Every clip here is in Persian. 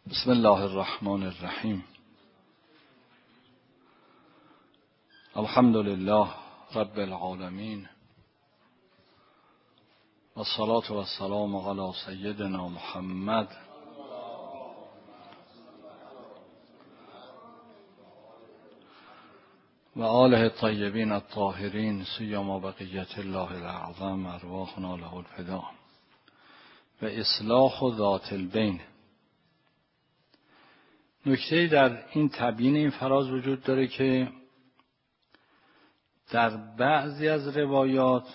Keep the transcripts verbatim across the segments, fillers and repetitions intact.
بسم الله الرحمن الرحیم. الحمد لله رب العالمین و الصلاة و السلام علی سیدنا محمد و آله الطیبین الطاهرین سیما بقیت الله الاعظم ارواحنا له الفدا و اصلاح ذات البین. نکته در این تبیین این فراز وجود داره که در بعضی از روایات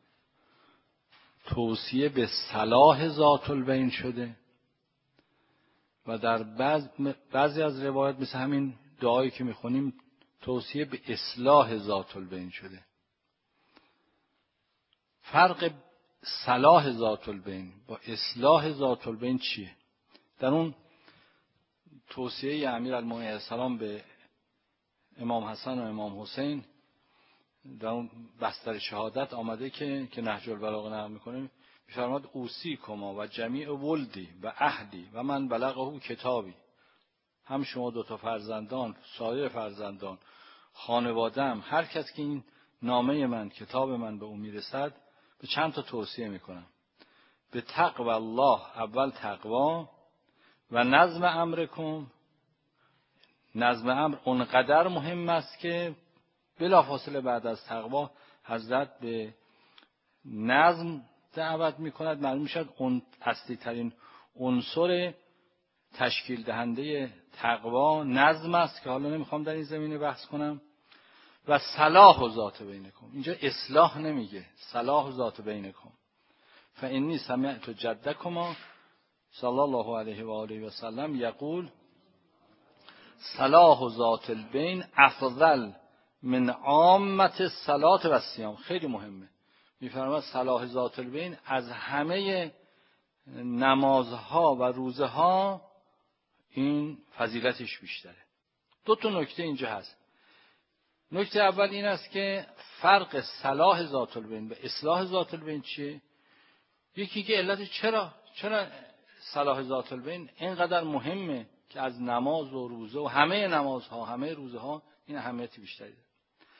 توصیه به صلاح ذات البین شده و در بعض بعضی از روایات مثل همین دعایی که میخونیم توصیه به اصلاح ذات البین شده. فرق صلاح ذات البین با اصلاح ذات البین چیه؟ در اون توصیه امیرالمومنین علیه السلام به امام حسن و امام حسین در اون بستر شهادت آمده که که نهج البلاغه نقل میکنه، میفرماد اوصیکما و جمیع ولدی و اهلی و من بلغه کتابی. هم شما دو تا فرزندان، سایر فرزندان، خانواده‌ام، هر کس که این نامه من، کتاب من به او میرسد، به چند تا توصیه میکنم. به تقوی الله، اول تقوا، و نظم امرکم. نظم امر اونقدر مهم است که بلافاصله بعد از تقوا حضرت به نظم دعوت میکند. معلوم میشد اون اصلی ترین عنصر تشکیل دهنده تقوا نظم است که حالا نمیخوام در این زمینه بحث کنم. و صلاح و ذات بینکم، اینجا اصلاح نمیگه، صلاح و ذات بینکم. فانی سمعت جدکما صلی الله علیه و آله و سلم یقول صلاح ذات البین افضل من عامه الصلاة و الصیام. خیلی مهمه. میفرماید صلاح ذات البین از همه نمازها و روزها این فضیلتش بیشتره. دو تا نکته اینجا هست. نکته اول این است که فرق صلاح ذات البین به اصلاح ذات البین چیه؟ یکی که علت چرا چرا صلاح ذات البین اینقدر مهمه که از نماز و روزه و همه نمازها، همه روزها این اهمیت بیشتری داره.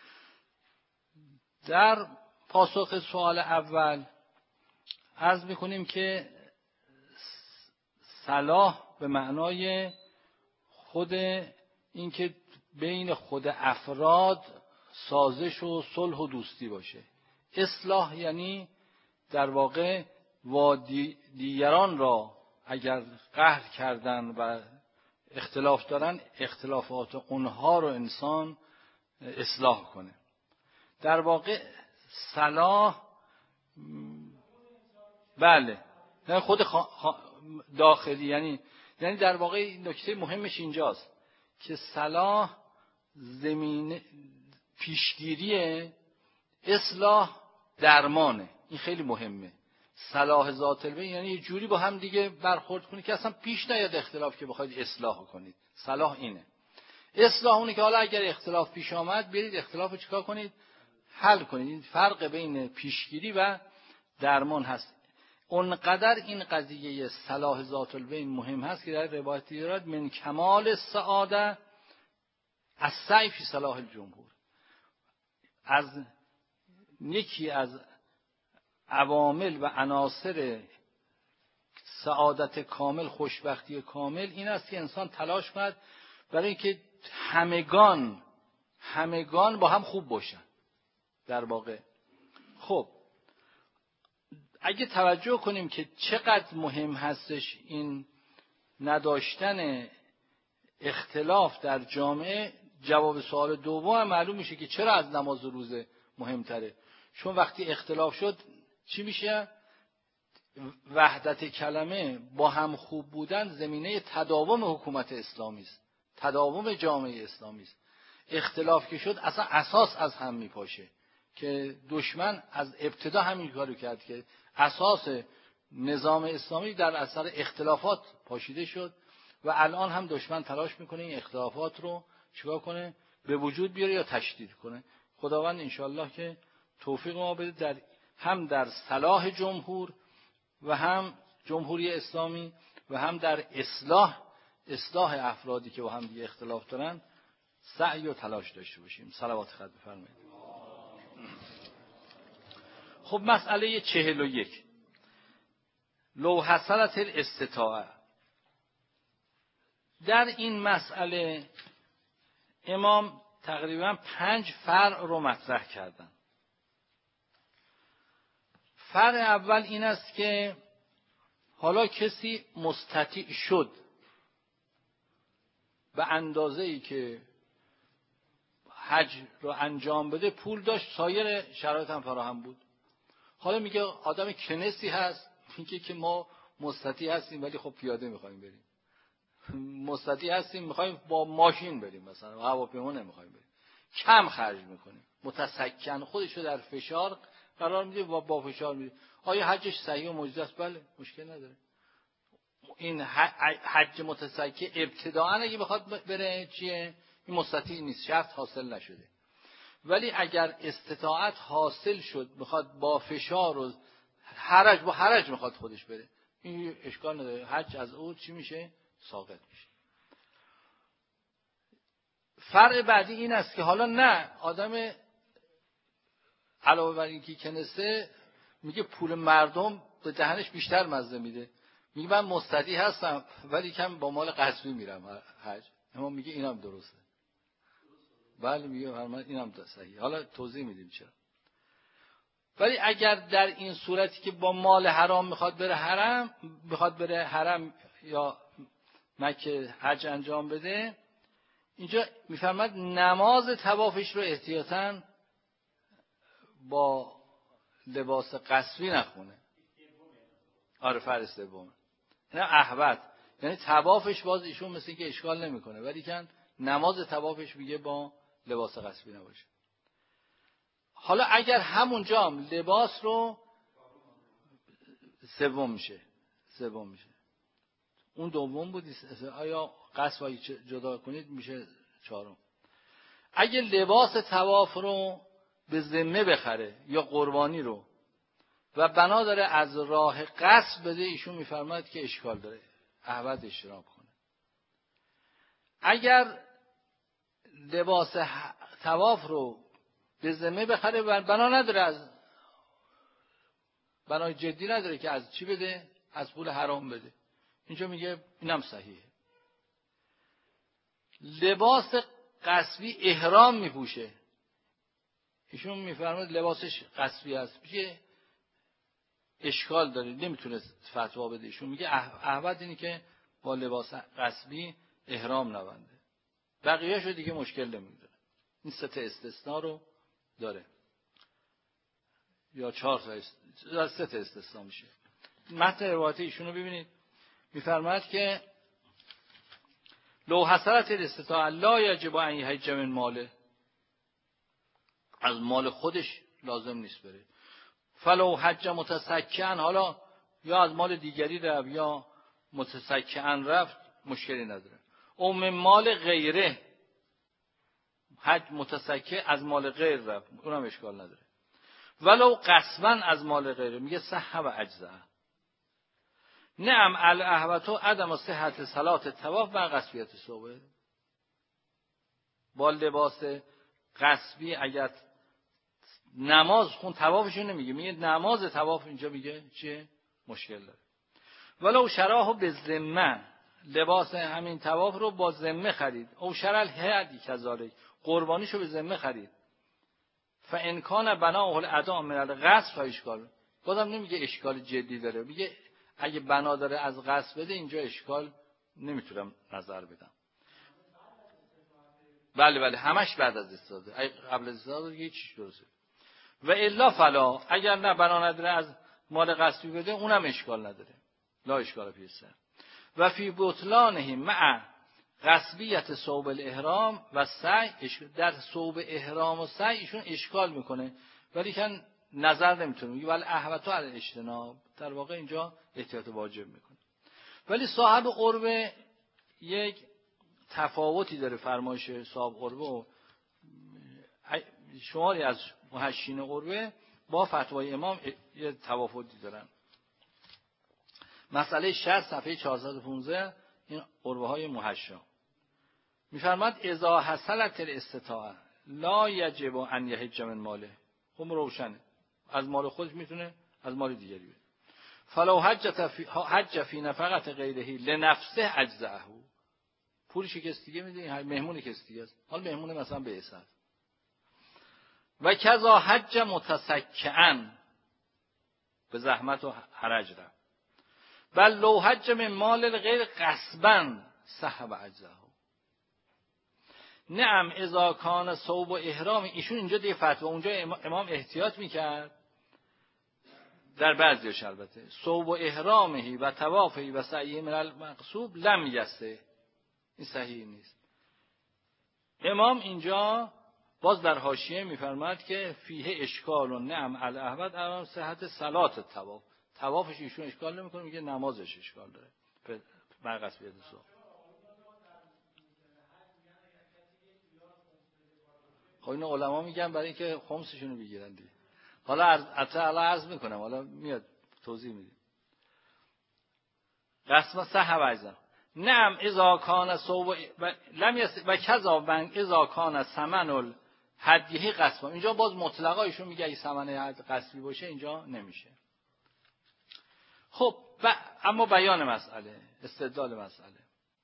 در پاسخ سوال اول عرض میکنیم که صلاح به معنای خود این که بین خود افراد سازش و صلح و دوستی باشه. اصلاح یعنی در واقع و دیگران را اگر قهر کردن و اختلاف دارن، اختلافات اونها رو انسان اصلاح کنه. در واقع صلاح بله نه خود داخلی، یعنی یعنی در واقع نکته مهمش اینجاست که صلاح زمین پیشگیری، اصلاح درمانه. این خیلی مهمه. صلاح ذات البین یعنی یه جوری با هم دیگه برخورد کنید که اصلا پیش نیاد اختلاف که بخواید اصلاح کنید. صلاح اینه. اصلاح اونه که حالا اگر اختلاف پیش آمد برید اختلاف رو چیکار کنید؟ حل کنید. این فرق بین پیشگیری و درمان هست. اونقدر این قضیه صلاح ذات البین مهم هست که در روایتی دارد من کمال السعاده السعی فی صلاح الجمهور. از یکی از عوامل و عناصر سعادت کامل، خوشبختی کامل این است که انسان تلاش کند برای اینکه همگان همگان با هم خوب باشن. در واقع خب اگه توجه کنیم که چقدر مهم هستش این نداشتن اختلاف در جامعه، جواب سوال دوم معلوم میشه که چرا از نماز و روزه مهمتره. چون وقتی اختلاف شد چی میشه؟ وحدت کلمه، با هم خوب بودن زمینه تداوم حکومت اسلامی است، تداوم جامعه اسلامی است. اختلاف که شد اصلا اساس از هم میپاشه که دشمن از ابتدا همین کارو کرد که اساس نظام اسلامی در اثر اختلافات پاشیده شد و الان هم دشمن تلاش میکنه این اختلافات رو چیکار کنه؟ به وجود بیاره یا تشدید کنه. خداوند انشالله که توفیق ما بده در هم در صلاح جمهور و هم جمهوری اسلامی و هم در اصلاح اصلاح افرادی که با هم دیگه اختلاف دارن سعی و تلاش داشته باشیم. صلوات خط بفرمایید. خب مسئله چهل و یک، لو حصلت الاستطاعه. در این مسئله امام تقریبا پنج فرع رو مطرح کردن. فرع اول این است که حالا کسی مستطیع شد به اندازه‌ای که حج رو انجام بده، پول داشت، سایر شرایط هم فراهم بود. حالا میگه آدم کنسی هست، میگه که ما مستطیع هستیم ولی خب پیاده میخوایم بریم، مستطیع هستیم میخوایم با ماشین بریم، مثلا هواپیما نمیخوایم بریم، کم خرج میکنیم، متسکن خودش رو در فشار قرار میده و با فشار میده. آیا حجش صحیح و مجزی است؟ بله، مشکل نداره. این حج متسکن ابتداءً اگه بخواد بره چیه؟ این مستطیع نیست، شرط حاصل نشده. ولی اگر استطاعت حاصل شد، میخواد با فشار و حرج با حرج میخواد خودش بره، این اشکال نداره، حج از او چی میشه؟ ساقط میشه. فرق بعدی این است که حالا نه، آدم علاوه بر اینکه کنسه میگه پول مردم به دهنش بیشتر مزه میده، میگه من مستطیع هستم ولی کم با مال غصبی میرم حج. اما میگه اینم درسته. بله میگه من اینم صحیح. حالا توضیح میدیم چرا. ولی اگر در این صورتی که با مال حرام میخواد بره حرم، میخواد بره حرم یا مکه حج انجام بده، اینجا میفرماد نماز طوافش رو احتیاطاً با لباس قصبی نخونه. آره فرض سوم. نه احوط، یعنی طوافش باز ایشون مثل که اشکال نمیکنه، ولی کن نماز طوافش میگه با لباس قصبی نباشه. حالا اگر همونجا هم لباس رو سوم میشه، سوم میشه. اون دوم بود، آیا قصب اگه جدا کنید میشه چهارم. اگه لباس طواف رو به ذمه بخره یا قربانی رو و بنا داره از راه قصب بده، ایشون میفرماید که اشکال داره، احوط اجتناب کنه. اگر لباس طواف رو به ذمه بخره و بنا نداره، از بنای جدی نداره که از چی بده؟ از پول حرام بده، اینجا میگه اینم صحیحه. لباس قصبی احرام میپوشه، ایشون میفرماید لباسش قصبی است، میگه اشکال داره، نمیتونه فتوا بده. ایشون میگه احوط اینه که با لباس قصبی احرام نبنده، بقیه شو دیگه مشکل نمیداره. این سه تا استثناء رو داره، یا چهار تا است... سه تا استثناء میشه. متن روایت ایشون رو ببینید، میفرماید که لو حصلت الاستطاعه لا یجب ان یحج من ماله، از مال خودش لازم نیست بره. فلو حج متسکن، حالا یا از مال دیگری رفت یا متسکن رفت، مشکلی نداره. او من مال غیره، حج متسکن از مال غیر رفت، اونم اشکال نداره. ولو قصبا از مال غیره، میگه صح و اجزا. نعم الاحوط عدم صحت صلات طواف و قصبیت صوبه. با لباس قصبی اگر نماز خون، طوافشو نمیگه، میگه نماز طواف، اینجا میگه چیه؟ مشکل داره. ولو شراه به ذمه، لباس همین طواف رو با ذمه خرید، او شرل هدی کذالک، قربانیشو به ذمه خرید، فان کان بناه الادا من القصب فاشکال، بازم نمیگه اشکال جدی داره، میگه اگه بنا داره از قصب بده، اینجا اشکال نمیتونم نظر بدم. بله بله همش بعد از استاده، قبل از استاده دیگه چیش درسته. و الا فلا، اگر نه بنا نداره از مال قصبی بده، اونم اشکال نداره، لا اشکال پیسه. و فی بطلانه مع قصبیت ثوب الاحرام و سعی، در ثوب احرام و سعی ایشون اشکال میکنه، ولی کن نظر نمیتونه، میگه ولی احوطا علی اجتناب، در واقع اینجا احتیاط واجب میکنه. ولی صاحب قربه یک تفاوتی داره، فرمایش صاحب قربه و شماری از محشین قربه با فتوای امام یه تفاوتی دارن. مسئله شصت صفحه چهارصد و پانزده این قربه های محشا. میفرماد اذا حصلت الاستطاعه لا یجب ان یحج من ماله. خب روشنه، از مال خودش میتونه از مال دیگری بده. فلو حج فی حج فی نفقه غیره لنفسه اجزاءه. پولش کس دیگه میده، مهمون کس دیگه است، حال مهمون مثلا به حساب. و کذا حج متسکعا، به زحمت و حرج رفت. بل لو حج من مال الغیر غصبا صح و اجزاءه. نعم اذا کان صوب و احرام. ایشون اینجا دیگه فتوا، اونجا امام احتیاط میکرد در بعضیش، البته صوب و احرامهی و طوافهی و سعیه من المقصوب لم یسه، این صحیح نیست. امام اینجا باز در حاشیه میفرماد که فیه اشکال و نعم الاحوت امام صحت صلات طواف. طوافش ایشون اشکال نمیکنه، میگه نمازش اشکال داره برقص بیاد صبح. خب این علما میگن برای اینکه خمسشون رو بگیرن دیگه. حالا عرض عرض میکنم، حالا میاد توضیح میدیم. قسم صح و اجزا. نعم اذا کان صوب لم یس و کذا من اذا کان ثمن الهدیه قسم. اینجا باز مطلقا ایشون میگه اگه ثمن هدیه قسمی باشه اینجا نمیشه. خب ب... اما بیان مسئله، استدلال مسئله.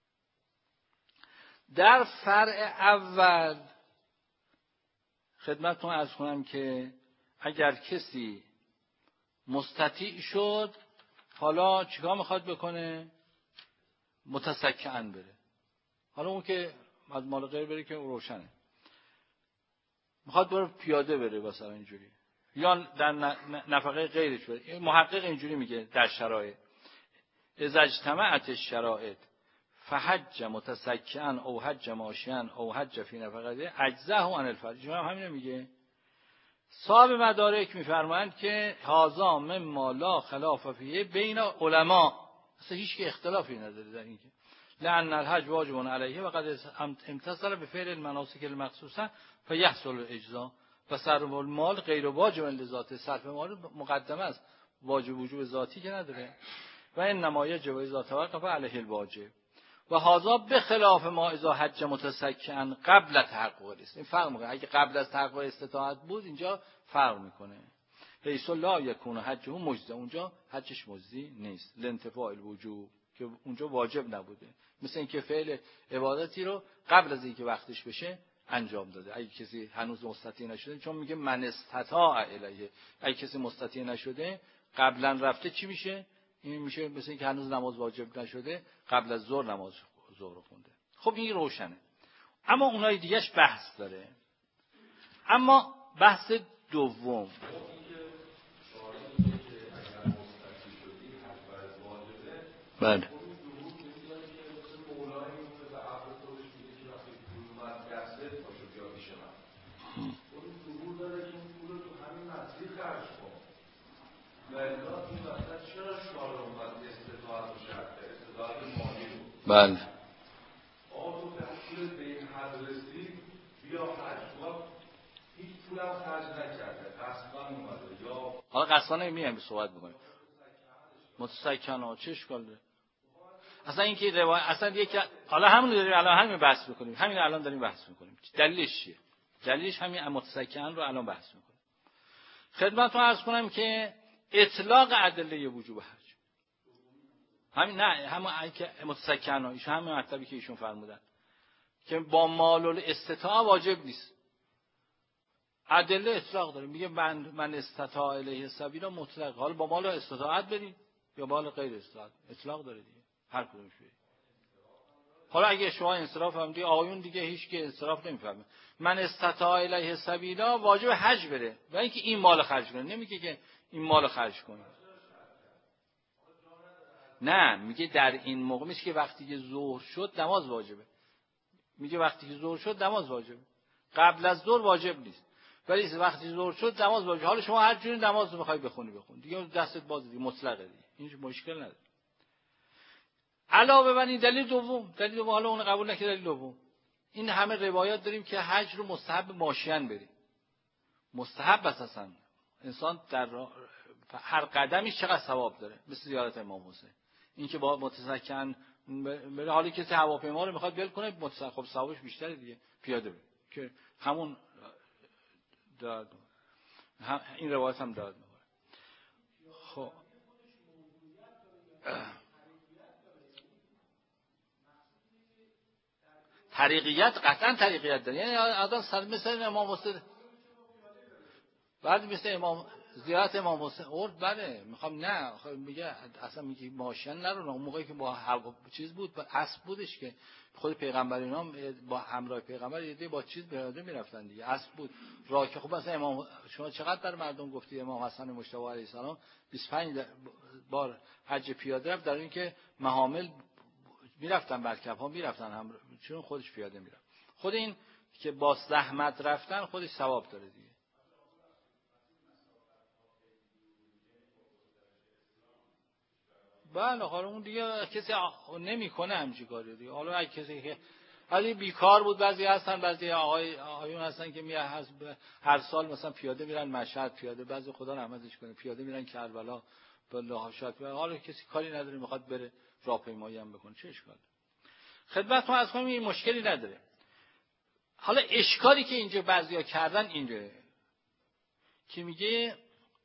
در فرع اول خدمتتون عرض کنم که اگر کسی مستطیع شد، حالا چیکار میخواد بکنه؟ متسکعاً بره. حالا اون که از مال غیر بره که روشنه، میخواد بره پیاده بره مثلا اینجوری، یا در نفقه غیرش بره. محقق اینجوری میگه در شرایط اذا اجتمعت الشرائط فحج متسکعاً او حج ماشیاً او حج فی نفقه اجزاه عن الفرج. هم همین میگه. صاحب مدارک میفرمایند که هذا مما لا خلاف فیه بین علما، اصلا هیچ که اختلافی نداره در این که لأن الحج واجب علیه و قد امتثل بفعل المناسک المخصوصه فیحصل الاجزاء و صرف المال غیر واجب لذات. صرف مال مقدمه است، واجب وجوب ذاتی که نداره. و انما یجب اذا توقف علیه الواجب و هذا بخلاف ما اذا حج متسکعا قبل تحقق است. این فرق میکنه. اگه قبل از تحقق استطاعت بود اینجا فرق میکنه. لیس لا یکون حجه مجزی، اونجا حجش مجزی نیست. لانتفاء الوجوب، که اونجا واجب نبوده. مثل اینکه فعل عبادتی رو قبل از اینکه وقتش بشه انجام داده. اگه کسی هنوز مستطیع نشده، چون میگه من استطاع الیه، اگه کسی مستطیع نشده قبلا رفته چی میشه؟ این میشه مثل اینکه هنوز نماز واجب نشده قبل از ظهر نماز ظهر خونده. خب این روشنه. اما اونای دیگهش بحث داره. اما بحث دوم، بله بله حالا قصدانه میایم به صحبت بکنیم. متسکعاً چه اشکال داره؟ اصلا این که روایت اصلا یک حالا همون داریم الان همین بحث میکنیم، همین الان داریم بحث میکنیم. دلیلش چیه؟ دلیلش همین متسکعاً رو الان بحث میکنیم. خدمتتون عرض کنم که اطلاق ادله وجوب حج همین، نه همون که متسکعاً ایشون همین مطلبی که ایشون فرمودن که با مال الاستطاعه واجب نیست. ادله اطلاق داره، میگه من من استطاع الیه سبیلا مطلق. حالا با مال استطاعت برید یا مال غیر استطاعت، اطلاق داره دیگه، هر کدومش برید. حالا اگه شما انصراف هم دیگه آیون دیگه هیچ که انصراف نمیفهمه. من استطاع الیه سبیلا واجب حج بره و اینکه این مال خرج کنه، نمیگه که این مال خرج کنه. نه میگه در این موقع میشه که وقتی که ظهر شد نماز واجبه. میگه وقتی که ظهر شد نماز واجبه، قبل از ظهر واجب نیست. ولی وقتی ظهر شد نماز واجبه. حالا شما هر جوری نماز رو بخوای بخونی بخون دیگه، دستت باز دیگه، مطلقه دیگه، این مشکل نداره. علاوه بر این دلیل دوم، دلیل دوم حالا اون قبول نکرد، دلیل دوم این همه روایات داریم که حج رو مستحب ماشیان بریم. مستحب اساسا انسان در هر قدمی چقدر ثواب داره، مثل زیارت امام حسین. این که با متسکعاً بره. حالی کسی هواپیما رو میخواد ول کنه متصل خب ثوابش بیشتره دیگه، پیاده بره که همون داد هم این روایت هم داد. خب طریقیت قطعا طریقیت داره، یعنی آدم سر مثل امام حسین بعد مثل امام زیارت امام حسین اورد بله میخوام نه خب میگه اصلا میگه ماشین نرو. اون موقعی که با هوا چیز بود با اسب بودش که خود پیغمبر اینا با همراه پیغمبر یه با چیز پیاده میرفتن دیگه، اسب بود راه که خب مثلا امام شما چقدر در مردم گفتی امام حسن مجتبی علیه السلام بیست و پنج بار حج پیاده رفت، در این که محامل میرفتن برکب ها میرفتن هم چون خودش پیاده میرفت. خود این که با زحمت رفتن خودش ثواب داره دیگه. بله حالا اون دیگه کسی نمیکنه همچین کاری دیگه. حالا اگه کسی که ولی بیکار بود، بعضی هستن بعضی آقای آقایون هستن که می هر سال مثلا پیاده میرن مشهد، پیاده بعضی خدا رحمتش کنه پیاده میرن کربلا بالله شاد. حالا کسی کاری نداره میخواد بره راهپیمایی هم بکنه چه اشکالی؟ خدمتتون عرض کنم این مشکلی نداره. حالا اشکالی که اینجا بعضیا کردن اینجا که میگه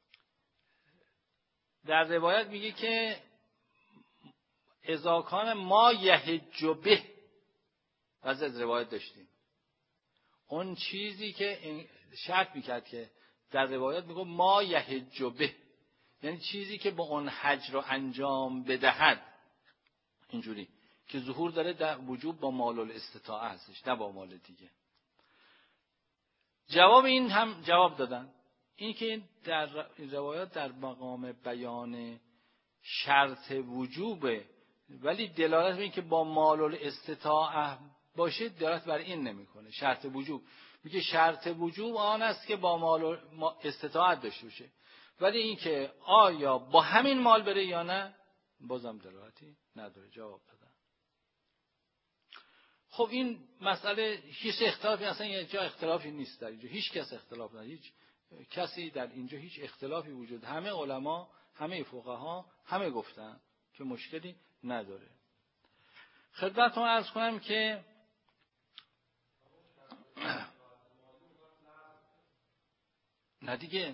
در روایت میگه که اذا کان ما یحج به، از از روایت داشتیم اون چیزی که شرط میکرد که در روایت میگه ما یحج به، یعنی چیزی که با اون حج رو انجام بدهد، اینجوری که ظهور داره در وجوب با مال الاستطاعه هستش نه با مال دیگه. جواب این هم جواب دادن، این که در این روایات در مقام بیان شرط وجوبه ولی دلالت به این که با مال الاستطاعه باشه دلالت بر این نمیکنه. شرط وجوب میگه شرط وجوب آن است که با مال استطاعت داشته باشه، ولی این که آیا با همین مال بره یا نه بازم دلالتی نداره. جواب دادن. خب این مسئله هیچ اختلافی اصلا یه جا اختلافی نیست، در اینجا هیچ کس اختلاف نداره، هیچ کسی در اینجا هیچ اختلافی وجود، همه علما همه فقها همه گفتن که مشکلی نداره. خدمتتون عرض کنم که نه دیگه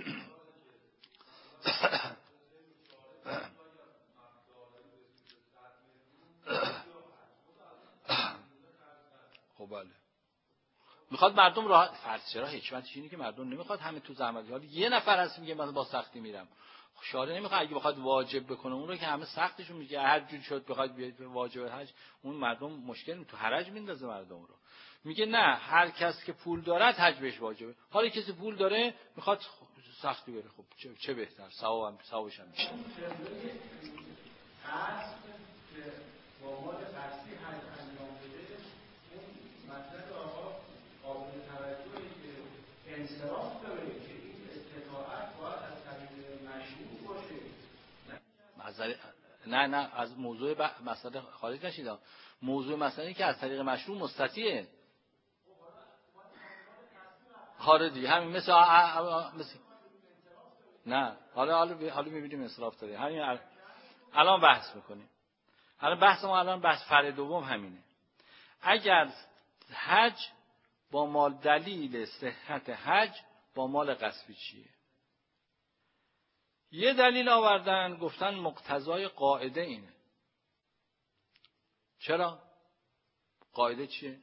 خب بله میخواد مردم راحت فرض چرا حکمتش اینه که مردم نمیخواد همه تو زحمت، حالا یه نفر هست میگه من با سختی میرم، شارع نمیخواد اگه بخواد واجب بکنه اون رو که همه سختشون میگه هر جور شد بخواد بیاد واجب حج اون مردم مشکل تو حرج میندازه مردم رو. میگه نه هر کس که پول دارد حج بهش واجبه، حالا کسی پول داره میخواد سختی بره خب چه, چه بهتر ثوابم ثوابش هم بیشتر. با مال قصدی حج انجام بده اون مطلب آقا قابل توجهی که انصراف داره که این استطاعت باید از طریق مشروع باشه. نه نه از موضوع ب... مسئله خارج نشید. موضوع مسئله این که از طریق مشروع مستطیعه. حالا دیگه همین مثل آ... مثل نه حالا حالا حالا می‌بینیم انصراف داره. همین الان بحث می‌کنیم. الان بحث ما الان بحث فرع دوم همینه. اگر حج با مال دلیل صحت حج با مال غصبی چیه؟ یه دلیل آوردن گفتن مقتضای قاعده اینه. چرا؟ قاعده چیه؟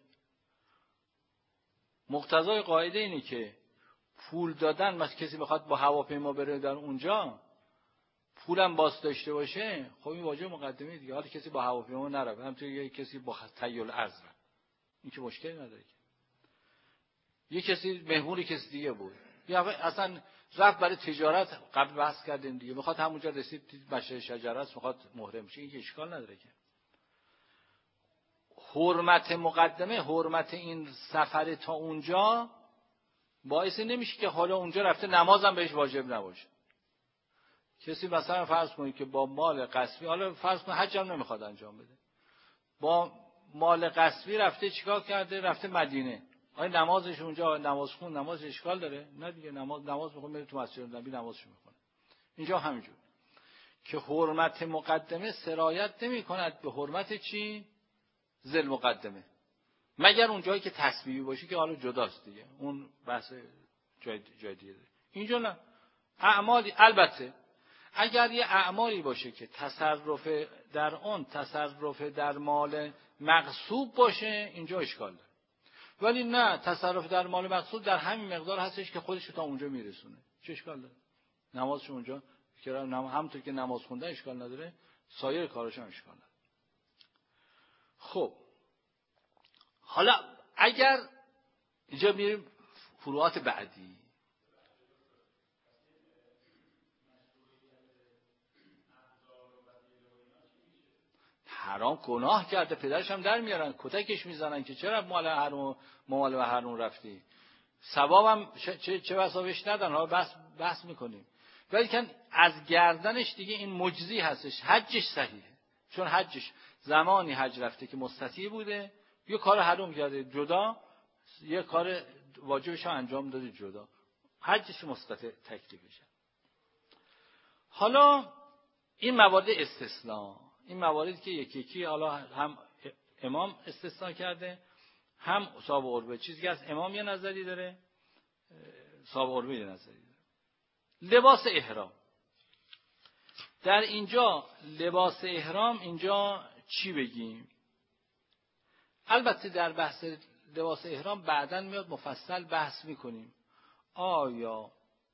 مقتضای قاعده اینه که پول دادن مثلا کسی بخواد با هواپیما بره در اونجا پولم باز داشته باشه خب این واجب مقدمه دیگه. حالا کسی با هواپیما نره همونطور یه کسی با تیل ارز ره این که مشکلی نداره که. یه کسی مهمون کسی دیگه بود یا اصلا رفت برای تجارت قبل بحث کردیم دیگه میخواد همونجا رسید مشهد شجره است میخواد محرم شه این که اشکال نداره که. حرمت مقدمه حرمت این سفر تا اونجا باعث نمیشه که حالا اونجا رفته نمازم بهش واجب نباشه. کسی مثلا فرض کنید که با مال غصبی حالا فرض کنید حج هم نمیخواد انجام بده با مال غصبی رفته چیکار کرده رفته مدینه آیا نمازش اونجا نماز خون نماز اشکال داره؟ نه دیگه نماز نماز میخواد بره تو مسجد نبی نمازش میکنه. اینجا همینجور که حرمت مقدمه سرایت نمی کند به حرمت چی؟ ذل مقدمه، مگر اون جایی که تسبیحی باشه که حالا جداست دیگه، اون بحث جای جای دیگه. اینجا نه، اعمالی البته اگر یه اعمالی باشه که تصرف در اون تصرف در مال مغصوب باشه اینجا اشکال داره، ولی نه تصرف در مال مغصوب در همین مقدار هستش که خودش تا اونجا میرسونه، چه اشکال داره؟ نمازش اونجا که همونطور که نماز خوندن اشکال نداره، سایر کارش هم اشکال نداره. خب حالا اگر اینجا میریم فروعات بعدی، حرام گناه کرده، پدرش هم در میارن کتکش میزنن که چرا مال حرام مال و حرام رفتی، ثوابم چه چه واسش ندن. حالا بحث بحث میکنیم، ولی که از گردنش دیگه این مجزی هستش، حجش صحیحه، چون حجش زمانی حج رفته که مستطیع بوده، یه کار حرام کرده جدا، یه کار واجبش انجام داده جدا، حجش مستطیع تکلیفشه. حالا این موارد استثناء، این مواردی که یکی یکی حالا هم امام استثناء کرده هم صاحب قربه، چیزی که از امام یه نظری داره صاحب قربه یه نظری داره. لباس احرام، در اینجا لباس احرام اینجا چی بگیم؟ البته در بحث لباس احرام بعداً میاد مفصل بحث میکنیم آیا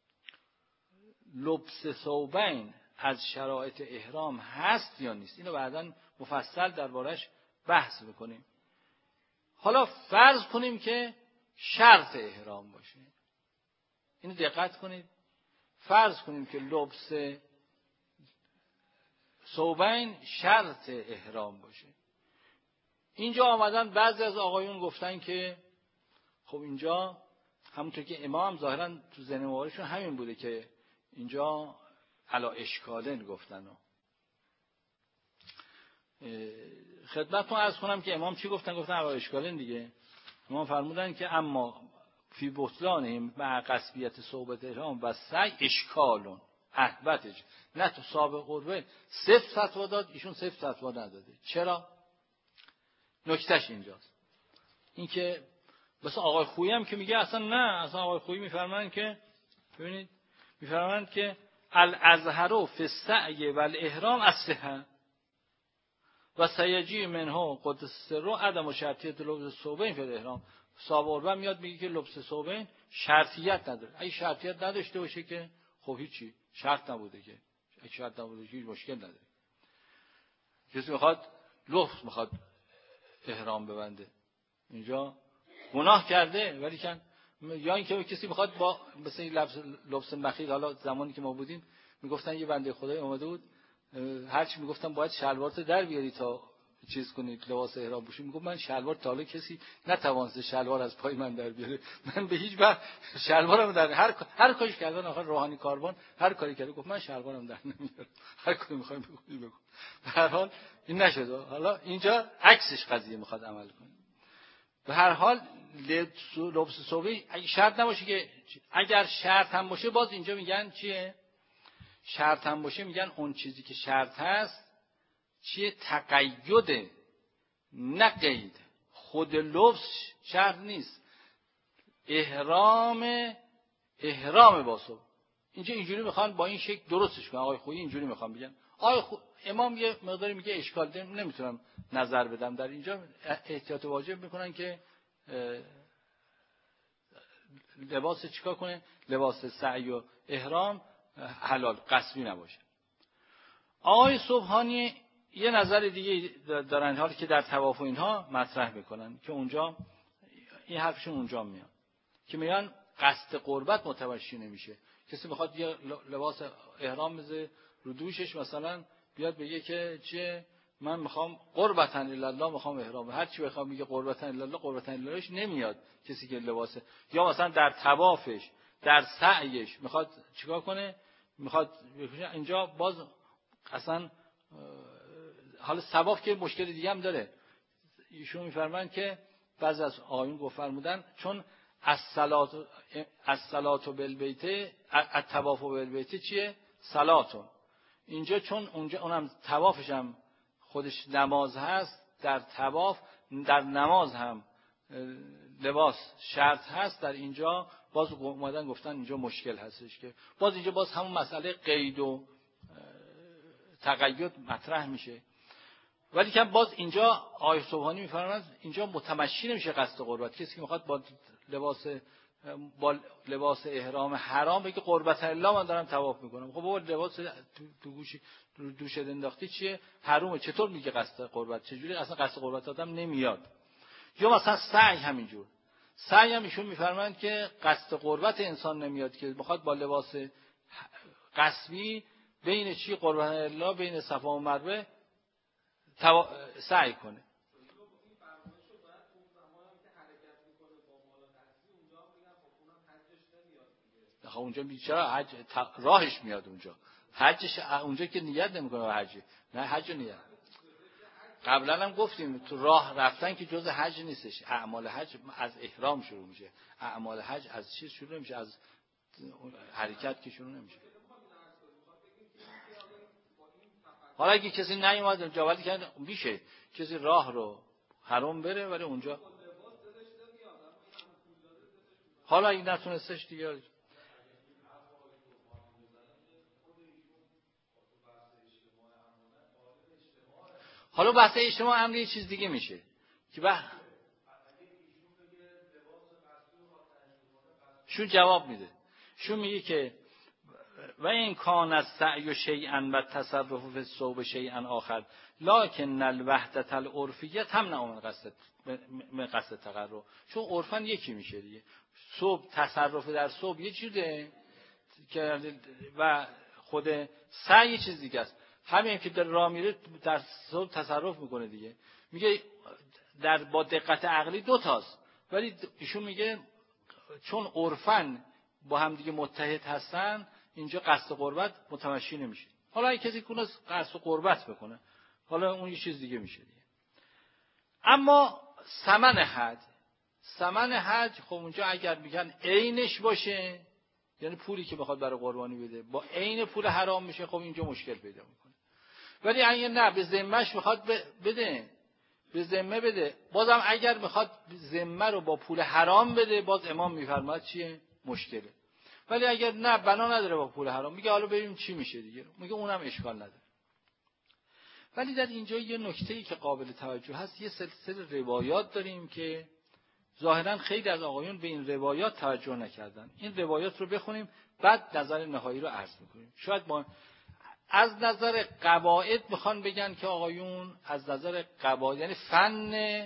لبس ثوبین از شرایط احرام هست یا نیست، اینو بعداً مفصل دربارش بحث میکنیم. حالا فرض کنیم که شرط احرام باشه، اینو دقت کنید، فرض کنیم که لبس ثوبین شرط احرام باشه. اینجا آمدن بعضی از آقایون گفتن که خب اینجا همونطور که امام ظاهراً تو ذهن موارشون همین بوده که اینجا علا اشکالن گفتن. خدمتتون عرض کنم که امام چی گفتن؟ گفتن علا اشکالن دیگه. امام فرمودن که اما فی بطلانهم مع قصبیت صحبت احرام و سعی اشکالون احبتش، نه تو سابق قربه صفر فتوا داد، ایشون صفر فتوا نداده. چرا؟ نکتهش اینجاست، این که مثلا آقای خویی هم که میگه اصلا نه، اصلا آقای خویی میفرمایند که ببینید میفرمایند که الازهر فی السعی و الاحرام الصحه و سیجی منه قدس سر عدم شرطیت لبس ثوبین فی الاحرام. صاحب قربه میاد میگه که لبس ثوبین شرطیت نداره. اگه شرطیت نداشته باشه که خب هیچی، شرط نبوده که، اگه شرط نبوده که مشکل نداره. کسی میخواد لبس میخواد احرام ببنده اینجا گناه کرده، ولی کن یا اینکه کسی میخواد با مثلا لبس لبس مخیل، حالا زمانی که ما بودیم میگفتن یه بنده خدای اومده بود هرچی میگفتن باید شلوارت در بیاری تا چیز کنید لباس احرام بپوشید، میگفت من شلوار تا حالا کسی نتوانسته شلوار از پای من در بیاره، من به هیچ وجه شلوارم در هر هر کاری کردن آخر روحانی کاروان هر کاری کرده گفت من شلوارم در نمیارم، هر کاری میخوایم بگو بگو. به هر حال این نشد. حالا اینجا عکسش قضیه میخواد عمل کنه. به هر حال لبس ثوبی اگه شرط نباشه که، اگر شرط هم باشه باز اینجا میگن چیه؟ شرط هم باشه میگن اون چیزی که شرط هست چیه؟ تقید، نه قید. خود لبس شرط نیست، احرام احرام با ثوب. اینجا اینجوری میخوان با این شکل درستش کنن. آقای خویی اینجوری میخوان بگن. آقای خو... امام یه مقداری میگه اشکال داره، نمیتونم نظر بدم در اینجا، احتیاط واجب میکنن که لباس چیکار کنه؟ لباس سعی و احرام حلال قصبی نباشه. آقای سبحانی یه نظر دیگه دارن، حالی که در طواف و اینها مطرح میکنن که اونجا این حرفشون اونجا میاد که میگن قصد قربت متوجه نمیشه. کسی میخواد یه لباس احرام بذاره رو دوشش، مثلا بیاد بگه که چیه من میخوام قربتن الله، میخوام احرام، هر چی بخوام میگه قربتن الله، قربتن اللهش نمیاد. کسی که لباس یا مثلا در طوافش در سعیش میخواد چیکار کنه، میخواد اینجا باز اصلا حالا ثواب که مشکل دیگه هم داره. ایشون میفرمایند که بعضی از آیون گفت فرمودن چون الصلات الصلات بالبیت الطواف بالبیت چیه؟ صلاتون، اینجا چون اونجا اونم طوافش هم خودش نماز هست، در طواف در نماز هم لباس شرط هست، در اینجا باز اومدن گفتن اینجا مشکل هستش که باز اینجا باز همون مسئله قید و تقید مطرح میشه. ولی که باز اینجا آیه سبحانی میفرماید اینجا متمشی نمیشه قصد قربت. کسی که میخواد با لباس با لباس احرام حرام بگه قربت الله من دارم طواف میکنم، خب بابا لباس تو گوشی دوشت انداختی چیه؟ حرومه. چطور میگه قصد قربت؟ چجوری اصلا قصد قربت آدم نمیاد؟ یا مثلا سعی همینجور، سعی هم ایشون میفرمایند که قصد قربت انسان نمیاد که بخواد با لباس قصبی بین چی قربت الله بین صفا و مروه توا... سعی کنه. خب اونجا چرا حج راهش میاد اونجا، حجش اونجا که نیت نمیکنه حج، نه حج نیت. قبلا هم گفتیم تو راه رفتن که جز حج نیستش. اعمال حج از احرام شروع میشه، اعمال حج از چیز شروع نمیشه، از حرکت که شروع نمیشه. حالا اگه کسی نیومد اونجا ولی که میشه کسی راه رو حرام بره ولی اونجا حالا اگه نتونستش دیگه. حالا بحث اجتماع امری یه چیز دیگه میشه که بح... شون جواب میده، شون میگه که و این کان از سعی شیئا و تصرف فی الصوب شیئا آخر لکن الوحدت العرفیه تمنع من قصد من قصد تقرب. چون عرفا یکی میشه دیگه. صوب تصرف در صوب یه چیزه که و خود سعی یه چیز دیگه است. همین که در راه میره در صوب تصرف میکنه دیگه. میگه در با دقت عقلی دو تاست، ولی ایشون میگه چون عرفا با هم دیگه متحد هستن اینجا قصد قربت متمشی نمیشه. حالا اگه کسی کنه قصد قربت بکنه حالا اون یه چیز دیگه میشه دیگه. اما ثمن حج، ثمن حج خب اونجا اگر میگن عینش باشه یعنی پولی که بخواد برای قربانی بده با عین پول حرام میشه، خب اینجا مشکل پیدا میکنه. ولی اگه نه به ذمهش میخواد بده، به ذمه بده، بازم اگر میخواد ذمه رو با پول حرام بده باز امام میفرماید چیه؟ مشکله. ولی اگر نه بنا نداره با پول حرام میگه حالا ببینیم چی میشه دیگه، میگه اونم اشکال نداره. ولی در اینجا یه نکته‌ای که قابل توجه هست، یه سلسله روایات داریم که ظاهرا خیلی از آقایون به این روایات توجه نکردن. این روایات رو بخونیم بعد نظر نهایی رو عرض میکنیم. شاید با از نظر قواعد میخوان بگن که آقایون از نظر قواعد یعنی فن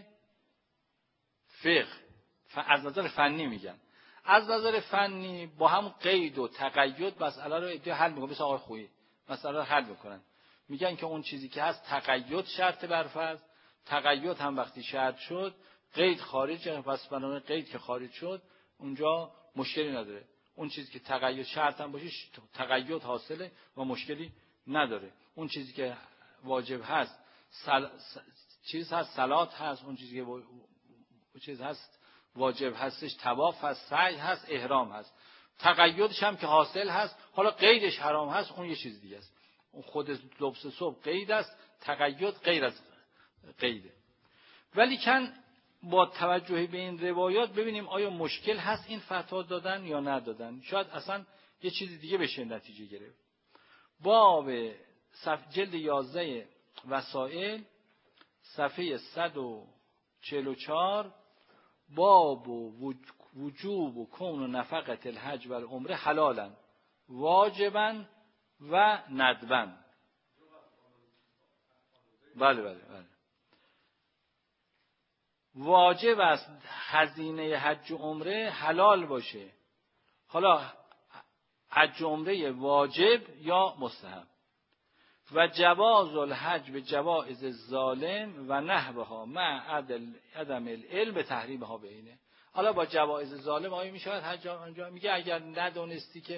فقه از نظر فنی میگن، از نظر فنی با هم قید و تقید مسئله رو ادعا حل میکنن. مثل آقای خویی مسئله رو حل میکنن، میگن که اون چیزی که هست تقید شرط برفرض، تقید هم وقتی شرط شد قید خارج، پس بنابراین قید که خارج شد اونجا مشکلی نداره. اون چیزی که تقید شرط هم باشه تقید حاصله و مشکلی نداره. اون چیزی که واجب هست سل... چیز هست صلات هست، اون چیزی که و... چیز هست واجب هستش طواف هست، سعی هست، احرام هست. تقیدش هم که حاصل هست، حالا قیدش حرام هست اون یه چیز دیگه است. اون خود لبس صبح قید است، تقید غیر از قیده. ولی کن با توجه به این روایات ببینیم آیا مشکل هست این فتوا دادن یا ندادن. شاید اصلا یه چیز دیگه بشه نتیجه گرفت. باب جلد یازده وسائل صفحه صد و چهل و چهار باب وجوب و کون و نفقت الحج و العمره حلالا واجبا و ندبا. بله بله بله واجب است هزینه حج و عمره حلال باشه. حالا حج و عمره واجب یا مستحب. و جواز الحج به جوائز ظالم و نحوها مع عدم العلم تحریمها بینه. حالا با جوائز ظالم آیا می شود حج انجام؟ میگه اگر ندونستی که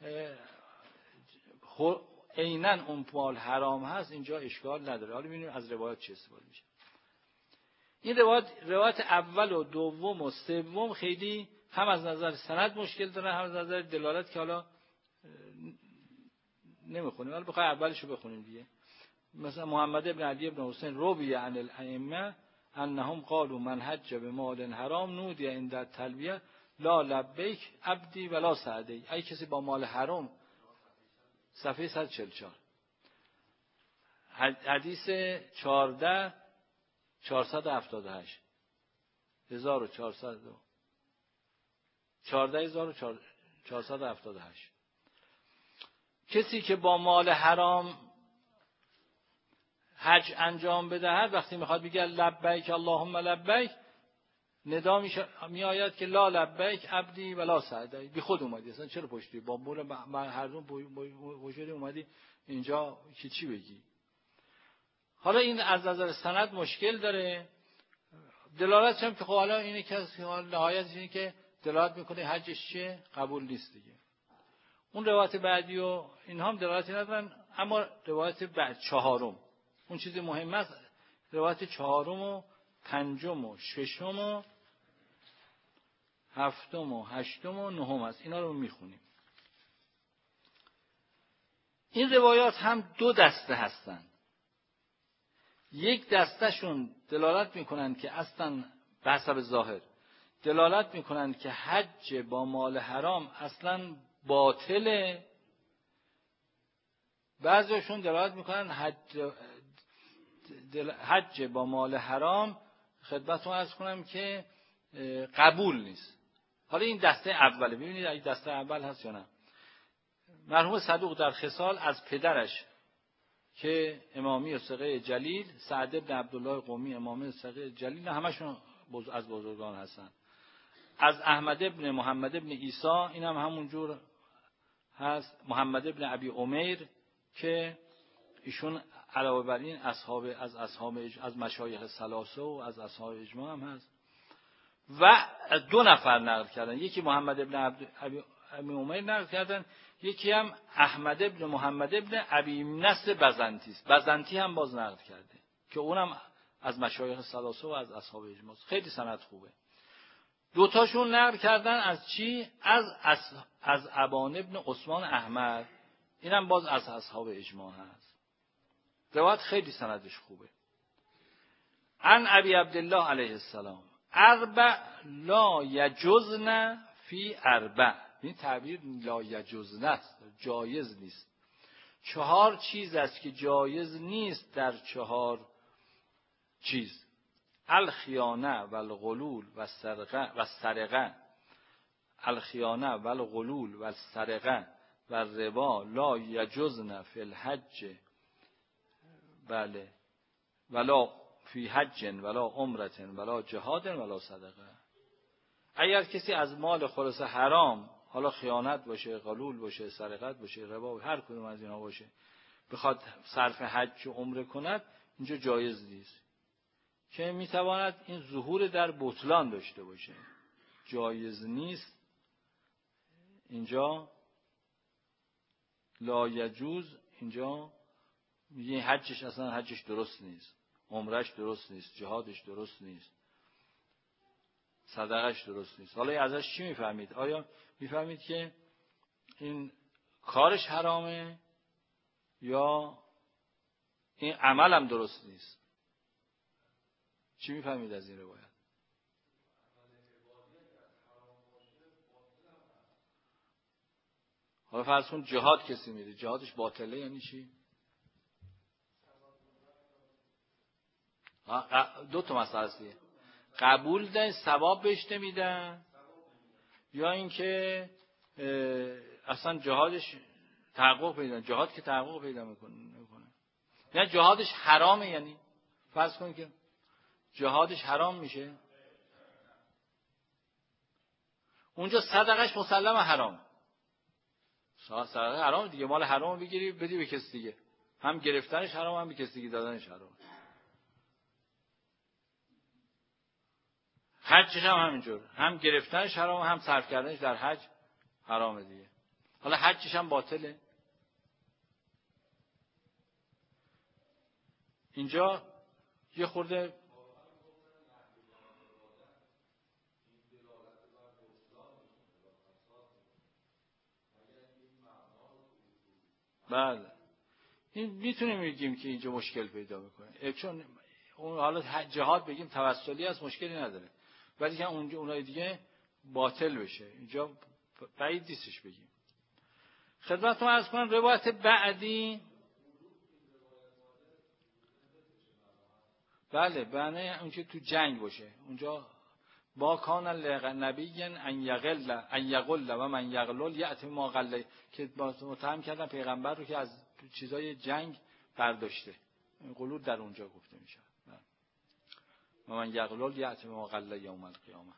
عیناً اون مال حرام هست اینجا اشکال نداره. حالا ببینیم از روایات چه استفاده میشه. این روایت روایت اول و دوم و سوم خیلی هم از نظر سند مشکل داره هم از نظر دلالت که حالا نمیخونیم، ولی بخوای اولشو بخونیم دیگه. مثلا محمد ابن علی ابن حسین روی عن الائمه انهم قالوا من حج بمال حرام نودی عند التلبیه لا لبیک عبدی ولا سعدی. ای کسی با مال حرام، صفحه صد و چهل و چهار، حدیث چهارده چهارصد و هفتاد و هشت هزار و چهارصد چهارده هزار و چهارصد و هفتاد و هشت. کسی که با مال حرام حج انجام بدهد، وقتی میخواد بگه لبیک اللهم لبیک، ندا می آید که لا لبیک عبدی ولا سعدی. بی خود اومدی، اصلا چرا پشتی با مول هر دو پشتی اومدی اینجا که چی بگی؟ حالا این از نظر سند مشکل داره. دلالتش هم که خب حالا اینه که نهایتش اینه که دلالت میکنه حجش چیه؟ قبول نیست دیگه. اون روایت بعدی و اینها هم دلالتی ندارن، اما روایت بعد چهارم اون چیزی مهم است. روایت چهارم و پنجم و ششم و هفتم و هشتم و نهم است. اینا رو میخونیم. این روایات هم دو دسته هستن. یک دستهشون دلالت میکنن که اصلا به حسب ظاهر دلالت میکنن که حج با مال حرام اصلا باطله. بعضیشون دلالت میکنن حج حج با مال حرام خدمتتون عرض کنم که قبول نیست. حالا این دسته اوله، ببینید این دسته اول هست یا نه. مرحوم صدوق در خصال از پدرش که امامی و ثقه جلیل، سعد بن عبدالله قمی امامی و ثقه جلیل، نه همشون از بزرگان هستن. از احمد بن محمد بن عیسی، این هم همون جور هست. محمد بن ابی عمیر که ایشون علاوه بر این اصحاب از اصحاب از مشایخ ثلاثه و از اصحاب اجماع هم هست. و دو نفر نقل کردن، یکی محمد ابن ابی عمیر نقل کردن، یکی هم احمد ابن محمد ابن ابی نصر بزنتی است. بزنتی هم باز نقل کرده که اونم از مشایخ ثلاثه و از اصحاب اجماع. خیلی سند خوبه. دو تاشون نقل کردن از چی؟ از از, از ابان ابن عثمان احمد، اینم باز از اصحاب اجماع هست. روایت خیلی سندش خوبه. عن ابی عبدالله علیه السلام اربع لا یجزن فی اربع. این تعبیر لا یجزن است، جایز نیست. چهار چیز است که جایز نیست در چهار چیز: الخیانه و الغلول و السرقه و السرقه الخیانه و الغلول و السرقه و الربا لا یجزن فی الحج، بله، ولا فی حج ولا عمرة ولا جهاد ولا صدقه. اگر کسی از مال خالص حرام، حالا خیانت باشه، غلول باشه، سرقت باشه، ربا، هر کدوم از اینا باشه، بخواد صرف حج و عمره کند، اینجا جایز نیست. که میتواند این ظهور در بطلان داشته باشه. جایز نیست. اینجا لا یجوز، اینجا میگه حجش اصلا حجش درست نیست، عمرش درست نیست، جهادش درست نیست، صدقش درست نیست. حالا ازش چی میفهمید؟ آیا میفهمید که این کارش حرامه یا این عملم درست نیست؟ چی میفهمید از این روایت؟ حالا فرض کن جهاد کسی میره، جهادش باطله یعنی چی؟ دو تا مسئله است. قبول ده ثواب بهش نمیدن، یا اینکه اصلا جهادش تحقق پیدا، جهاد که تحقق پیدا میکنه یعنی جهادش حرامه. یعنی فرض کن که جهادش حرام میشه، اونجا صدقش مسلمه حرام. صدقه حرام دیگه، مال حرام بگیری بدی به کسی دیگه، هم گرفتنش حرام هم به کسی دیگه دادنش حرام. حجش هم همینجور، هم گرفتنش حرام هم صرف کردنش در حج حرامه دیگه. حالا حجش هم باطله. اینجا یه خورده بله این میتونیم بگیم که اینجا مشکل پیدا میکنه، چون اون حالا جهاد بگیم توسلی است مشکلی نداره، ولی که اونجا اونای دیگه باطل بشه اینجا بعید نیستش بگیم. خدمتتون عرض کنم روایت بعدی بله بله اونجا تو جنگ باشه، اونجا با کان لنبی ان یغل ان یغل و من یغلل یأتی ما غل، که متهم کردن پیغمبر رو که از چیزای جنگ برداشته، غلول در اونجا گفته میشه و من یغلل یأتی ما غل یوم القیامه.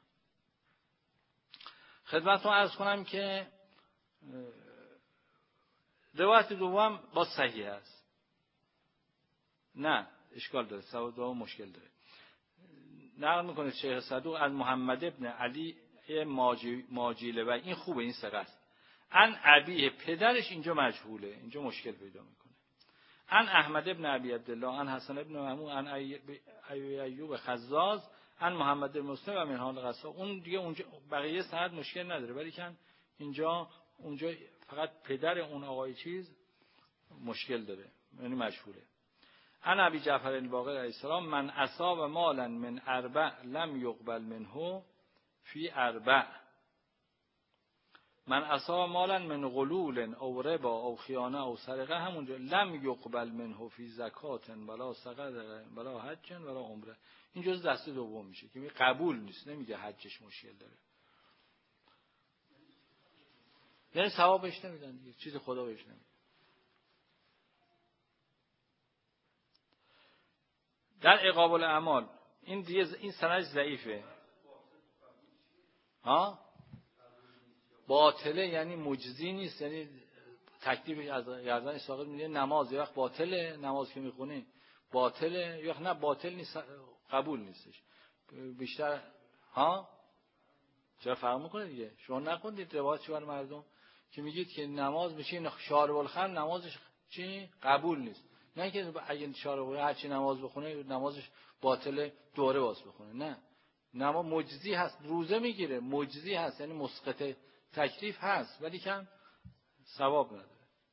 خدمتتون عرض کنم که روایت دوم با صحیح است، نه اشکال داره، سواد دوم مشکل داره. نقل میکنه شیخ صدوق از محمد ابن علی ماجیله و این خوبه، این ثقه است. ان ابی پدرش اینجا مجهوله، اینجا مشکل پیدا میکنه. ان احمد ابن ابی عبدالله ان حسن ابن محمود ان ایوب خزاز ان محمد بن مسلم و منهال قصا. اون دیگه اونجا بقیه سند مشکل نداره، ولی کن اینجا اونجا فقط پدر اون آقای چیز مشکل داره، یعنی مجهوله. ان ابی جعفر الباقر علیه السلام من اصاب مالا من اربع لم یقبل منه فی اربع. من اصاب مالا من غلول او ربا او خیانه او سرقه، همونجا لم یقبل منه فی زکات ولا صدقه ولا حج ولا عمره. این جز دسته دوم میشه که قبول نیست، نمیگه حجش مشکل داره، یعنی ثوابش نمیدن دیگه، چیز خدا بهش نمیدن. در عقاب الاعمال این دیگه این سند ضعیفه. ها باطله یعنی مجزی نیست، یعنی تکلیفش از گردن ساقط میگه نماز یه وقت باطله، نماز که میخونه باطله، یا نه باطل نیست قبول نیستش بیشتر. ها چرا فرق میکنه دیگه؟ شما نخوندید روایت شوار مردم که میگید که نماز میشه شارب الخمر نمازش چی قبول نیست، نه که اگه شارب هر چی نماز بخونه نمازش باطله دوره باز بخونه، نه نماز مجزی هست، روزه میگیره مجزی هست یعنی مسقط تکلیف هست ولی کم ثواب نداره.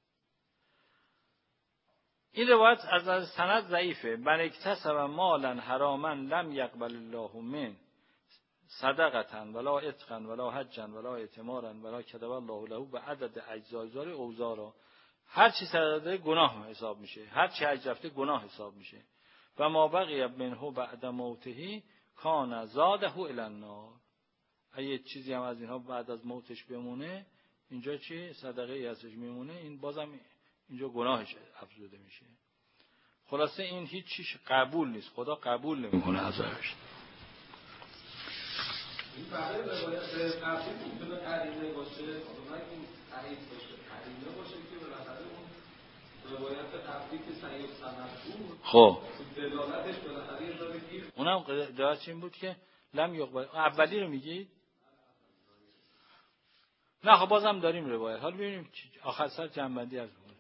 این روایت از سند ضعیفه. من اکتسب مالا حراما لم یقبل الله من صدقه ولا عتقا ولا حجا ولا اعتمارا ولا کتب الله له به عدد اجزای اوزارا. هر چی صدقه گناه حساب میشه، هر چی حج رفته گناه حساب میشه. و ما بقی منه بعد موته کان زاده الی النار. اگه چیزی هم از اینها بعد از موتش بمونه اینجا چی صدقه ای ازش میمونه، این بازم اینجا گناهش افزوده میشه. خلاصه این هیچ چیز قبول نیست، خدا قبول نمیکنه ازش. این برای روایت قبلی میتونه قرینه باشه، اونایی که قرینه باشه قرینه باشه که بالاخره اون روایت قبلی که صحیح سند بود خب دلالتش بالاخره یه ذره گیر. اونم دلالتش این بود که لم یقبل. اولی رو میگید؟ نه خب بازم داریم روایت، حالا ببینیم آخر سر جنبندی از بود.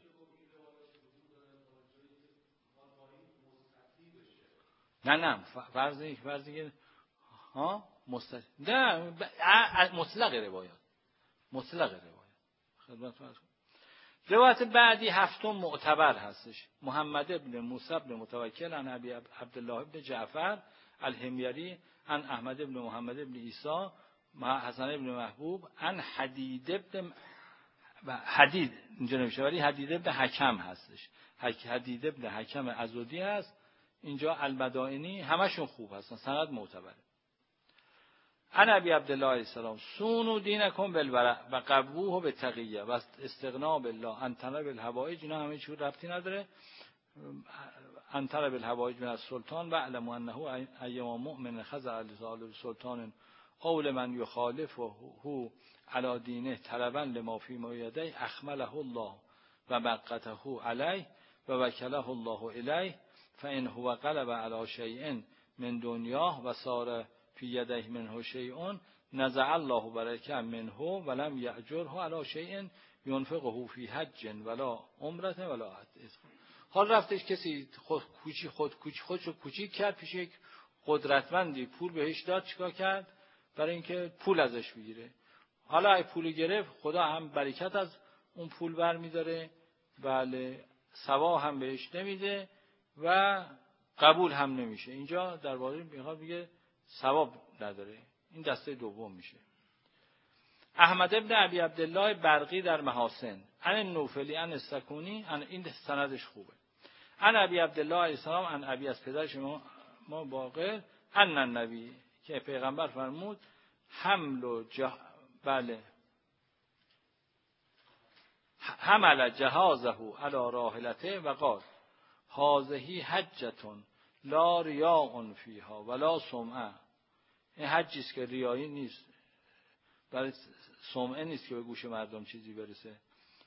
نه نه فرض یک فرض که ها مستقیم نه ب... مطلق روایت مطلق روایت. خدمتتون عرض کنم روایت بعدی هفتم معتبر هستش. محمد ابن موسی ابن متوکل عن ابی عبدالله ابن جعفر الحمیری عن احمد ابن محمد ابن عیسی حسن ابن محبوب عن حدید ابن حدید اینجا نمیشه ولی حدید ابن حکم هستش. حدید ابن حکم عضدی هست اینجا المدائنی، همشون خوب هستن، سند معتبره. عن ابی عبدالله علیه السلام سونو دینکم بالورع و قبوه بالتقیه و استغنا بالله ان طلب الحوائج. اینا همه چیز ربطی نداره. ان طلب الحوائج من السلطان و علموا انه ایما مؤمن خضع للسلطان اول من یخالفه علی دینه طلبا لما فی یدیه اخمله الله و مقته علیه و وکله الله الیه فان هو قلب علی شیء من دنیاه و صار فی یدیه منه شیء نزع الله برکه منه ولم یأجره علی شیء ينفقه فی حج ولا عمره ولا عتق. حال رفتش کسی خود کوچی خود کوچی خودشو کوچیک کرد پیش یک قدرتمندی، پول بهش داد، چیکار کرد؟ برای اینکه پول ازش بگیره. حالا ای پول گرفت خدا هم برکت از اون پول برمی‌داره بله ثواب هم بهش نمیده و قبول هم نمیشه. اینجا در واقع میخواد بگه ثواب نداره. این دسته دوم میشه. احمد ابن ابی عبدالله برقی در محاسن عن نوفلی عن السکونی، عن این سندش خوبه. عن ابی عبدالله علیه السلام عن ابی، از پدرش ما, ما باقر، عن النبی، که پیغمبر فرمود حمل و جه... بله حمل جهازه علی راحلته و قال هذه حجتون لا ریاء فیها ولا سمعه. این حجی است که ریایی نیست، برای سمعه نیست که به گوش مردم چیزی برسه،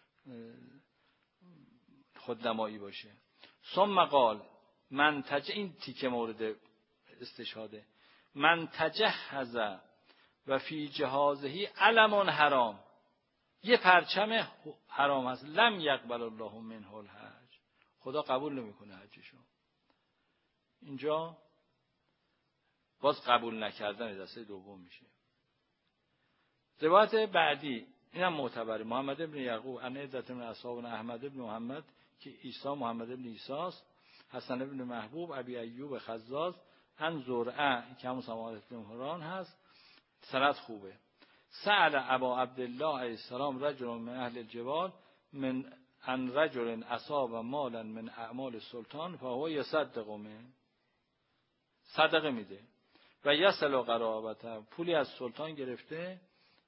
خودنمایی باشه. ثم قال من تج، این تیکه مورد استشهاده، من تجهز و فی جهازه علم حرام، یه پرچم حرام هست، لم یقبل الله منه الحج، خدا قبول نمیکنه حجشو. اینجا باز قبول نکردن دسته دوم میشه. روایت بعدی اینم معتبره، محمد ابن یعقوب عن عدة من اصحاب احمد ابن محمد که عیسی محمد ابن عیسی است، حسن ابن محبوب، ابی ایوب خزاز، عن زرعه که همون سماعت ابن هران هست، سند خوبه. سأل ابا عبدالله علیه السلام رجل من اهل الجبال من ان رجل اصاب مالا من اعمال السلطان فهو یصدق منه، صدقه میده، و یصل قرابته، پولی از سلطان گرفته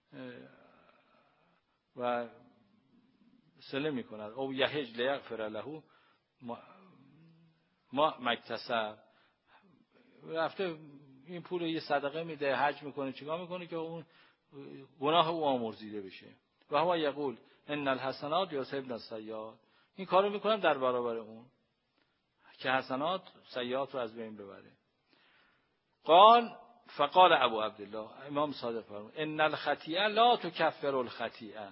و سله میکند، او یحج لیغفر له ما مکتسب، رفته این پول یه صدقه میده، حج میکنه، چیکار میکنه که اون گناه او آمرزیده بشه. و هو یقول ان الحسنات یذهبن السیئات، این کارو میکنم در برابر اون که حسنات سیئات رو از بین ببره. قال فقال ابو عبدالله، امام صادق فرمود ان الخطیئه لا تکفر الخطیئه،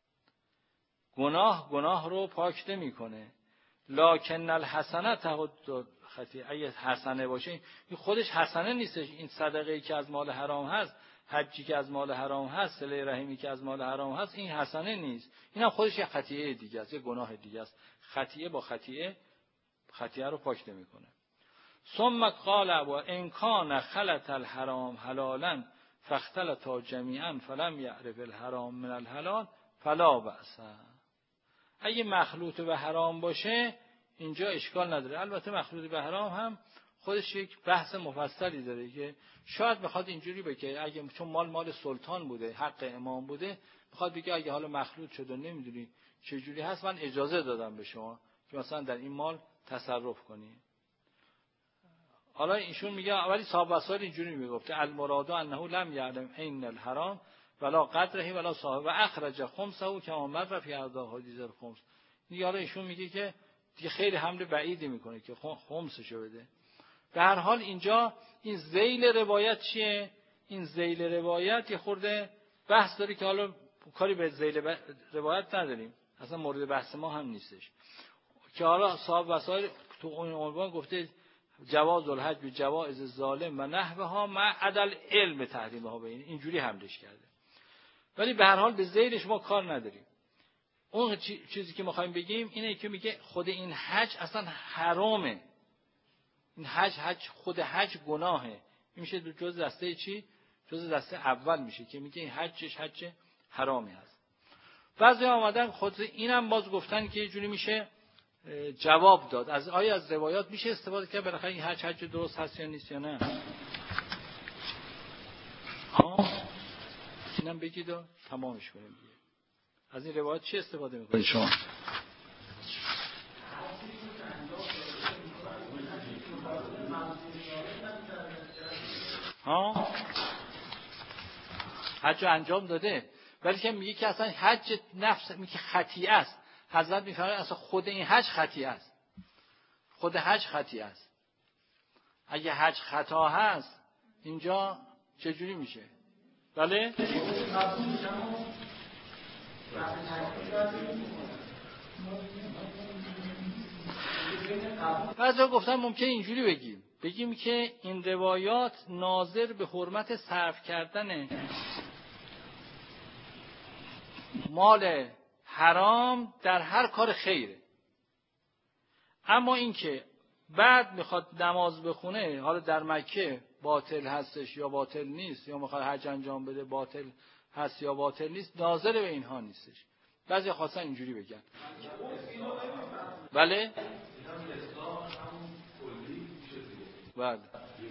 گناه گناه رو پاک نمیکنه، لکن الحسنه تهد خطیئه، اگه حسنه باشه، این خودش حسنه نیستش، این صدقه‌ای که از مال حرام هست، حجی که از مال حرام هست، صله رحمی که از مال حرام هست، این حسنه نیست، اینم خودش یه خطیئه دیگه است، یه گناه دیگه است. خطیئه با خطیئه خطیئه رو پاک نمیکنه. ثم قال ابو ان کان خلط الحرام حلالا فاختلطا جمیعا فلم یعرف الحرام من الحلال فلا بأس، اگه مخلوط به حرام باشه اینجا اشکال نداره. البته مخلوط به حرام هم خودش یک بحث مفصلی داره که شاید بخواد اینجوری بگه اگه چون مال مال سلطان بوده، حق امام بوده، بخواد بگه اگه حالا مخلوط شد و نمیدونی چه جوری هست، من اجازه دادم به شما که مثلا در این مال تصرف کنی. حالا ایشون میگه ولی صاحب وسائل اینجوری میگفته المراد انه لم یعلم عین الحرام ولا قدره ولا صاحب و اخرج خمسه کما مر فی اعضاء حدیث الخمس. دیگه حالا ایشون میگه که دیگه خیلی حمل بعیدی میکنه که خمسشو بده. به هر حال اینجا این ذیل روایت چیه؟ این ذیل روایت یه خورده بحث داره که حالا کاری به ذیل روایت نداریم، اصلا مورد بحث ما هم نیستش، که حالا صاحب وسائل تو اون عنوان گفته جواز الحج به جوائز ظالم و نحوها مع عدل علم تحریمها، به این اینجوری حملش کرده. ولی به هر حال به ذیلش ما کار نداریم. اون چیزی که می‌خوایم بگیم اینه که میگه خود این حج اصلا حرامه، این حج حج خود حج گناهه، این میشه جز دسته چی؟ جز دسته اول میشه که میگه این حجش حج حرامی هست. بعضی آمدن خود اینم باز گفتن که یه جوری میشه جواب داد از آیا از روایات میشه استفاده کرد بالاخره این حج حج درست هست یا نیست یا نه. ها اینم بگید و تمامش کنیم دیگه. از این روایات چی استفاده میکنید شما؟ ها حج انجام داده، ولی که میگه که اصلا حج نفس میگه خطیئه است. حضرت میفرماید اصلا خود این حج خطیئه است، خود حج خطیئه است. اگه حج خطا هست اینجا چجوری میشه؟ بله؟ بعضا گفتن ممکن اینجوری بگیم بگیم که این روایات ناظر به حرمت صرف کردن مال حرام در هر کار خیره. اما این که بعد میخواد نماز بخونه، حالا در مکه باطل هستش یا باطل نیست، یا میخواد حج انجام بده باطل هست یا باطل نیست، ناظر به اینها نیستش. بعضی خواستن اینجوری بگن. بله؟ بله.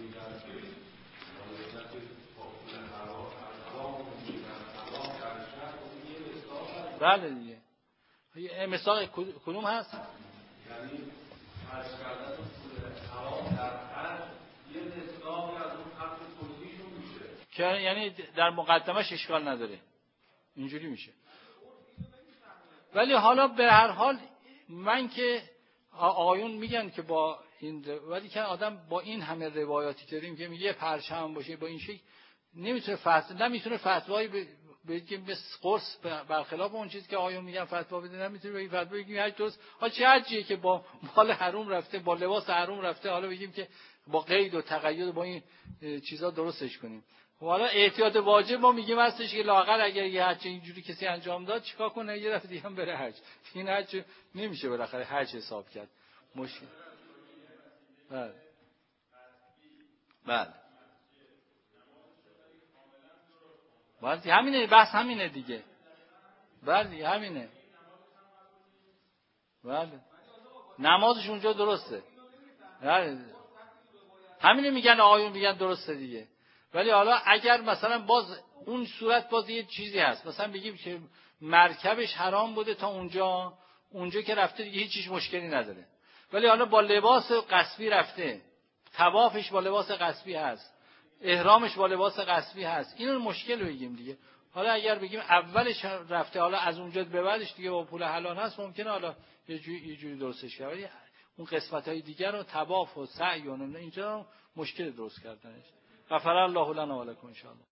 بله دیگه. مثال کدوم هست؟ یعنی خرج کردن پول حرام در هر یه مقداری از اون حق کلیشون میشه که یعنی در مقدمش اشکال نداره، اینجوری میشه. ولی حالا به هر حال من که آقایون میگن که با این، ولی که آدم با این همه روایاتی داریم که میگه پرچم باشه با این شکل نمیتونه فتوا نمیتونه فتوایی بگیم به قرص برخلاف اون چیزی که آقایون میگن فتوا بده، نمیتونه بگیم فتوا بگیم حج درست. حالا چه حجیه که با مال حرام رفته، با لباس حرام رفته، حالا بگیم که با قید و تقید با این چیزا درستش کنیم. حالا احتیاط واجب ما میگیم هستش که لااقل اگر یه حج اینجوری کسی انجام داد چیکار کنه؟ یه دفعه دیگه هم بره حج. این حج نمیشه بالاخره حج حساب کرد. مشکل. بله. بله. بله همینه، بحث همینه دیگه. بله همینه. بله. نمازش اونجا درسته. بله. همینه میگن آقایون میگن درسته دیگه. ولی حالا اگر مثلا باز اون صورت باز یه چیزی هست، مثلا بگیم که مرکبش حرام بوده تا اونجا، اونجا که رفته دیگه هیچ چیز مشکلی نداره. ولی حالا با لباس غصبی رفته، طوافش با لباس غصبی هست، احرامش با لباس غصبی هست، اینو مشکل بگیم دیگه. حالا اگر بگیم اولش رفته حالا از اونجا به بعدش دیگه با پول حلال هست، ممکنه حالا یه جوری یه جوری درستش کنه. ولی اون قسمت‌های دیگر رو طواف و سعی و اینجا مشکل درست کردنش. غفر الله لنا و لکم ان شاء الله.